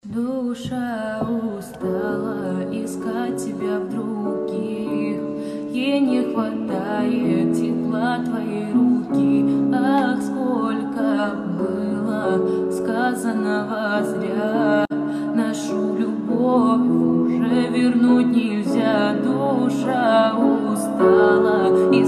Душа устала искать тебя в других, ей не хватает тепла твоей руки. Ах, сколько было сказанного зря, нашу любовь уже вернуть нельзя. Душа устала